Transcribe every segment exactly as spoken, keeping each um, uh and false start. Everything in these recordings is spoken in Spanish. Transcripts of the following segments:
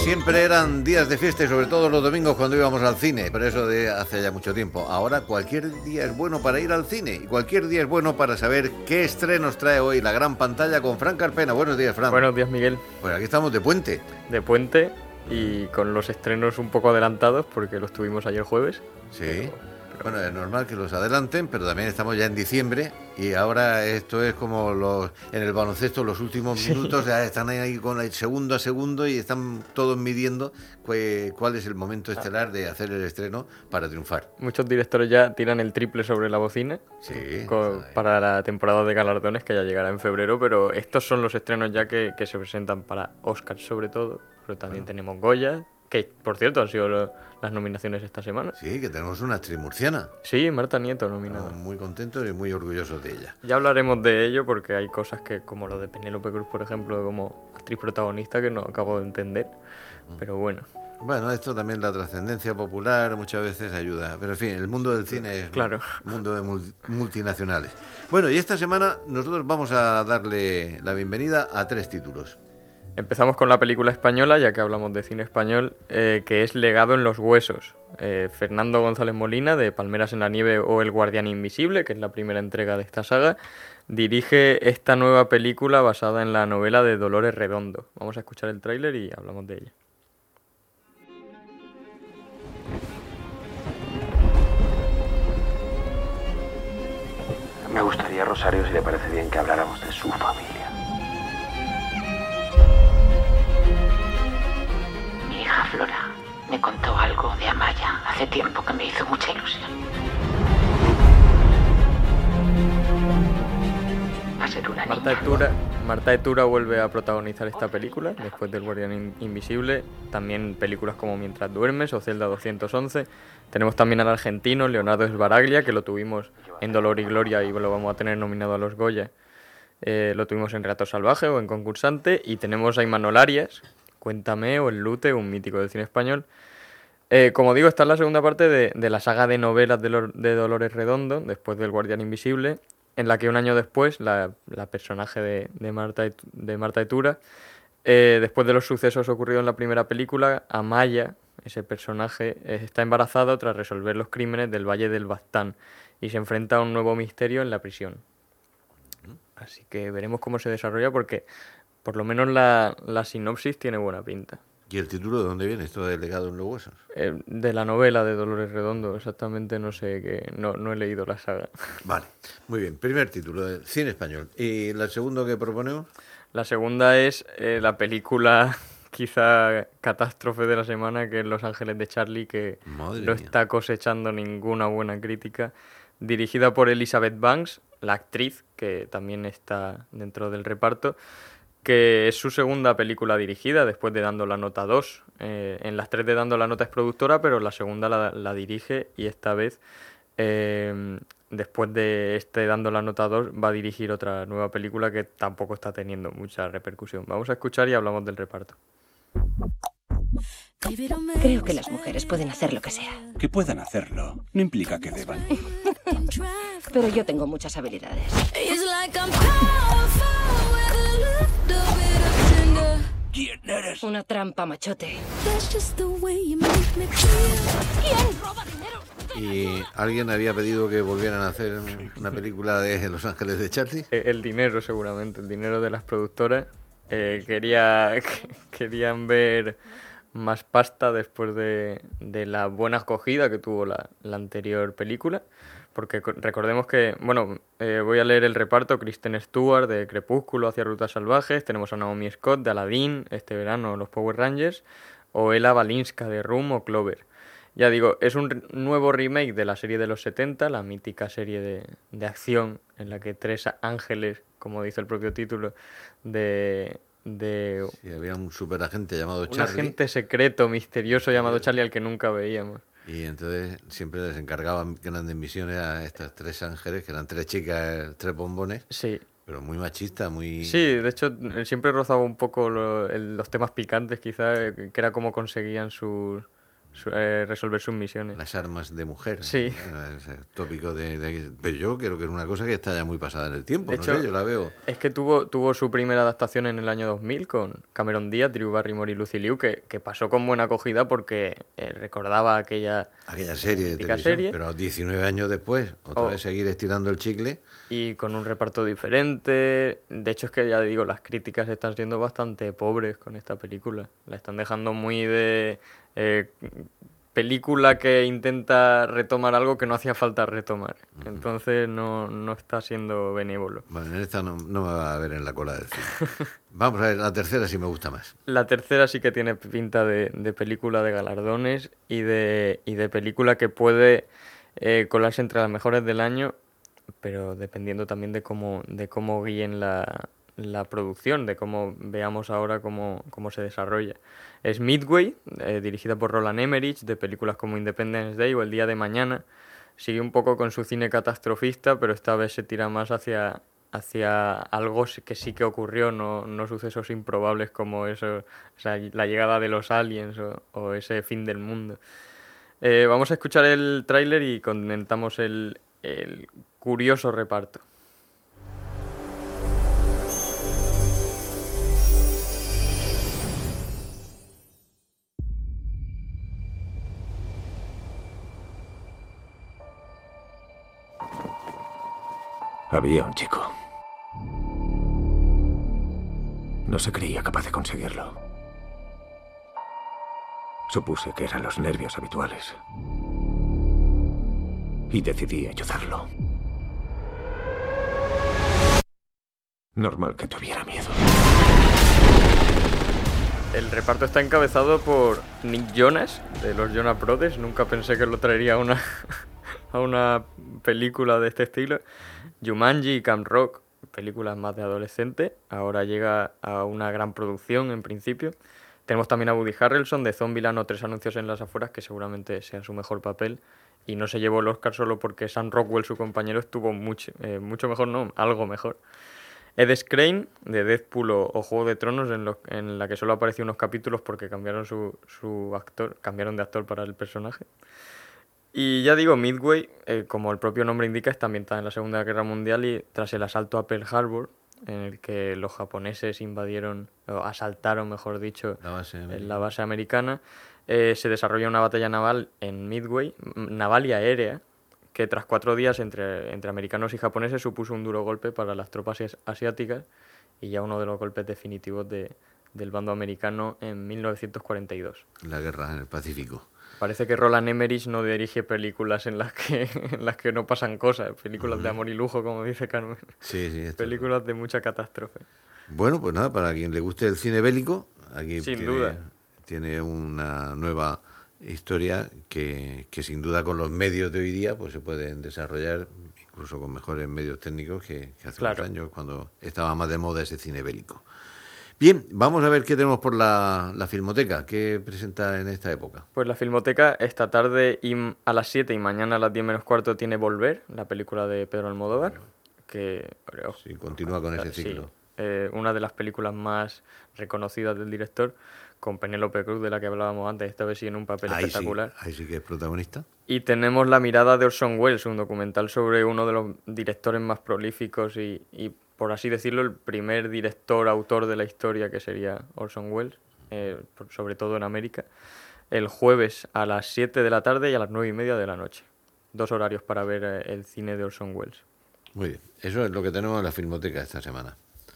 siempre eran días de fiesta y sobre todo los domingos cuando íbamos al cine, pero eso de hace ya mucho tiempo. Ahora cualquier día es bueno para ir al cine y cualquier día es bueno para saber qué estrenos trae hoy la gran pantalla con Fran Carpena. Buenos días, Fran. Buenos días, Miguel. Pues aquí estamos de puente. De puente y con los estrenos un poco adelantados porque los tuvimos ayer jueves. Sí. Pero... Bueno, es normal que los adelanten, pero también estamos ya en diciembre y ahora esto es como los en el baloncesto, los últimos sí. minutos ya están ahí con el segundo a segundo y están todos midiendo cu- cuál es el momento estelar de hacer el estreno para triunfar. Muchos directores ya tiran el triple sobre la bocina Sí, con, para la temporada de galardones que ya llegará en febrero, pero estos son los estrenos ya que, que se presentan para Oscar sobre todo, pero también bueno. tenemos Goya, que por cierto han sido lo, las nominaciones esta semana. Sí, que tenemos una actriz murciana. Sí, Marta Nieto nominada. Estamos muy contentos y muy orgullosos de ella. Ya hablaremos de ello porque hay cosas que, como lo de Penélope Cruz, por ejemplo, como actriz protagonista, que no acabo de entender, mm. pero bueno. Bueno, esto también, la trascendencia popular muchas veces ayuda, pero en fin, el mundo del cine es claro. un mundo de multinacionales. Bueno, y esta semana nosotros vamos a darle la bienvenida a tres títulos. Empezamos con la película española, ya que hablamos de cine español, eh, que es Legado en los huesos. Eh, Fernando González Molina, de Palmeras en la nieve o El guardián invisible, que es la primera entrega de esta saga, dirige esta nueva película basada en la novela de Dolores Redondo. Vamos a escuchar el tráiler y hablamos de ella. Me gustaría, Rosario, si le parece bien, que habláramos de su familia. Flora me contó algo de Amaya hace tiempo que me hizo mucha ilusión. Va a ser una Marta niña. Etura, Marta Etura vuelve a protagonizar esta película después del Guardián in- Invisible. También películas como Mientras duermes o Celda doscientos once. Tenemos también al argentino Leonardo Sbaraglia, que lo tuvimos en Dolor y Gloria y lo vamos a tener nominado a los Goya. Eh, lo tuvimos en Relato Salvaje o en Concursante. Y tenemos a Imanol Arias, Cuéntame o El Lute, un mítico del cine español. Eh, como digo, esta es la segunda parte de, de la saga de novelas de, Lo, de Dolores Redondo, después del Guardián Invisible, en la que un año después la, la personaje de, de, Marta, de Marta Etura, eh, después de los sucesos ocurridos en la primera película, Amaya, ese personaje, eh, está embarazada tras resolver los crímenes del Valle del Baztán y se enfrenta a un nuevo misterio en la prisión. Así que veremos cómo se desarrolla porque... Por lo menos la, la sinopsis tiene buena pinta. ¿Y el título de dónde viene? ¿Esto de Legado en los huesos? Eh, de la novela de Dolores Redondo, exactamente no sé, que no, no he leído la saga. Vale, muy bien. Primer título, de cine español. ¿Y el segundo que proponemos? La segunda es eh, la película quizá catástrofe de la semana, que es Los Ángeles de Charlie, que Madre no mía. está cosechando ninguna buena crítica. Dirigida por Elizabeth Banks, la actriz, que también está dentro del reparto, que es su segunda película dirigida, después de Dando la Nota dos. Eh, en las tres de Dando la Nota es productora, pero la segunda la, la dirige y esta vez, eh, después de este Dando la Nota dos, va a dirigir otra nueva película que tampoco está teniendo mucha repercusión. Vamos a escuchar y hablamos del reparto. Creo que las mujeres pueden hacer lo que sea. Que puedan hacerlo no implica que deban. Pero yo tengo muchas habilidades. ¿Quién eres? Una trampa, machote. ¿Quién roba dinero? ¿Y alguien había pedido que volvieran a hacer una película de Los Ángeles de Charlie? Eh, el dinero, seguramente, el dinero de las productoras. Eh, quería, querían ver más pasta después de, de la buena acogida que tuvo la, la anterior película. Porque recordemos que, bueno, eh, voy a leer el reparto: Kristen Stewart de Crepúsculo hacia Rutas Salvajes, tenemos a Naomi Scott de Aladdin, este verano los Power Rangers, o Ella Balinska de Room o Clover. Ya digo, es un nuevo remake de la serie de los setenta, la mítica serie de, de acción en la que tres ángeles, como dice el propio título, de... de Sí, había un superagente llamado un Charlie. agente secreto, misterioso llamado Charlie al que nunca veíamos. Y entonces siempre les encargaban grandes misiones a estas tres ángeles, que eran tres chicas, tres bombones, Sí, pero muy machista, muy... sí, de hecho él siempre rozaba un poco lo- el- los temas picantes quizá, eh, que era cómo conseguían sus, su- eh, resolver sus misiones. Las armas de mujer. Sí. Bueno, ese tópico de, de- Pero yo creo que es una cosa que está ya muy pasada en el tiempo. De no hecho, sé, yo la veo. Es que tuvo, tuvo su primera adaptación en el año dos mil con Cameron Díaz, Drew Barrymore y Lucy Liu, que, que pasó con buena acogida porque eh, recordaba aquella... Aquella serie de mítica televisión. serie. Pero diecinueve años después, otra Oh. vez seguir estirando el chicle. Y con un reparto diferente. De hecho, es que ya digo, las críticas están siendo bastante pobres con esta película. La están dejando muy de eh, película que intenta retomar algo que no hacía falta retomar. Entonces no, no está siendo benévolo. Bueno, en esta no, no me va a ver en la cola del cine. Vamos a ver, la tercera sí me gusta más. La tercera sí que tiene pinta de, de película de galardones y de, y de película que puede eh, colarse entre las mejores del año, pero dependiendo también de cómo, de cómo guíen la, la producción, de cómo veamos ahora cómo, cómo se desarrolla. Es Midway, eh, dirigida por Roland Emmerich, de películas como Independence Day o El Día de Mañana. Sigue un poco con su cine catastrofista, pero esta vez se tira más hacia, hacia algo que sí que ocurrió, no, no sucesos improbables como eso, o sea, la llegada de los aliens o, o ese fin del mundo. Eh, vamos a escuchar el tráiler y comentamos el, el curioso reparto. Había un chico. No se creía capaz de conseguirlo. Supuse que eran los nervios habituales. Y decidí ayudarlo. Normal que tuviera miedo. El reparto está encabezado por Nick Jonas, de los Jonas Brothers. Nunca pensé que lo traería a una, a una película de este estilo. Jumanji y Camp Rock, películas más de adolescente. Ahora llega a una gran producción, en principio. Tenemos también a Woody Harrelson, de Zombieland o Tres anuncios en las afueras, que seguramente sea su mejor papel. Y no se llevó el Oscar solo porque Sam Rockwell, su compañero, estuvo mucho, eh, mucho mejor, no, algo mejor. Ed Skrein, de Deadpool o, o Juego de Tronos, en, lo, en la que solo apareció unos capítulos porque cambiaron su, su actor, cambiaron de actor para el personaje. Y ya digo, Midway, eh, como el propio nombre indica, está ambientada en la Segunda Guerra Mundial y tras el asalto a Pearl Harbor, en el que los japoneses invadieron, o asaltaron, mejor dicho, La base en la base americana, eh, se desarrolla una batalla naval en Midway, m- naval y aérea, que tras cuatro días entre, entre americanos y japoneses supuso un duro golpe para las tropas asi- asiáticas y ya uno de los golpes definitivos de, del bando americano en mil novecientos cuarenta y dos. La guerra en el Pacífico. Parece que Roland Emmerich no dirige películas en las que, en las que no pasan cosas, películas de amor y lujo, como dice Carmen. Sí, sí. esto- Películas de mucha catástrofe. Bueno, pues nada, para quien le guste el cine bélico, aquí Sin tiene, duda. tiene una nueva historia que, que sin duda con los medios de hoy día pues se pueden desarrollar incluso con mejores medios técnicos que, que hace Claro. unos años cuando estaba más de moda ese cine bélico. Bien, vamos a ver qué tenemos por la, la Filmoteca, qué presenta en esta época. Pues la Filmoteca esta tarde y m- a las siete y mañana a las diez menos cuarto tiene Volver, la película de Pedro Almodóvar, que creo- Sí, continúa con ese sí, ciclo. eh, una de las películas más reconocidas del director, con Penélope Cruz, de la que hablábamos antes, esta vez sí en un papel Ahí sí, espectacular. ahí sí que es protagonista. Y tenemos La mirada de Orson Welles, un documental sobre uno de los directores más prolíficos y, y, por así decirlo, el primer director, autor de la historia, que sería Orson Welles, eh, por- sobre todo en América, el jueves a las siete de la tarde y a las nueve y media de la noche. Dos horarios para ver eh, el cine de Orson Welles. Muy bien, eso es lo que tenemos en la Filmoteca esta semana.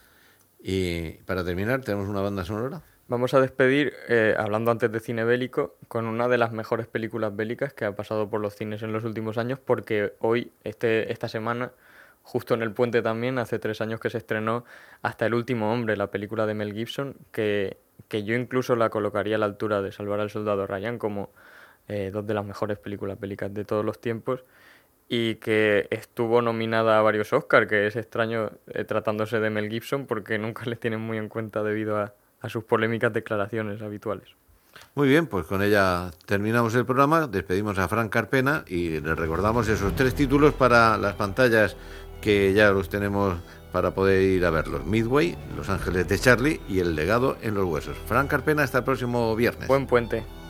Y para terminar, tenemos una banda sonora. Vamos a despedir, eh, hablando antes de cine bélico, con una de las mejores películas bélicas que ha pasado por los cines en los últimos años, porque hoy, este, esta semana, justo en el puente también, hace tres años que se estrenó Hasta el último hombre, la película de Mel Gibson, que, que yo incluso la colocaría a la altura de Salvar al soldado Ryan como eh, dos de las mejores películas bélicas de todos los tiempos, y que estuvo nominada a varios Oscars, que es extraño eh, tratándose de Mel Gibson, porque nunca les tienen muy en cuenta debido a, a sus polémicas declaraciones habituales. Muy bien, pues con ella terminamos el programa, despedimos a Fran Carpena y les recordamos esos tres títulos para las pantallas que ya los tenemos para poder ir a verlos. Midway, Los ángeles de Charlie y El legado en los huesos. Fran Carpena, hasta el próximo viernes. Buen puente.